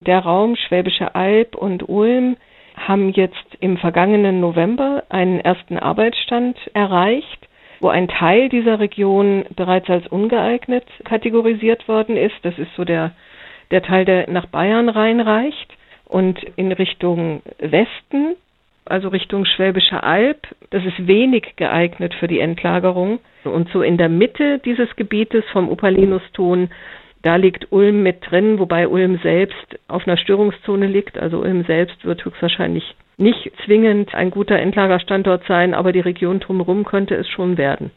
Der Raum Schwäbische Alb und Ulm haben jetzt im vergangenen November einen ersten Arbeitsstand erreicht, wo ein Teil dieser Region bereits als ungeeignet kategorisiert worden ist. Das ist so der Teil, der nach Bayern reinreicht. Und in Richtung Westen, also Richtung Schwäbische Alb, das ist wenig geeignet für die Endlagerung. Und so in der Mitte dieses Gebietes vom Upalinuston, da liegt Ulm mit drin, wobei Ulm selbst auf einer Störungszone liegt. Also Ulm selbst wird höchstwahrscheinlich nicht zwingend ein guter Endlagerstandort sein, aber die Region drumherum könnte es schon werden.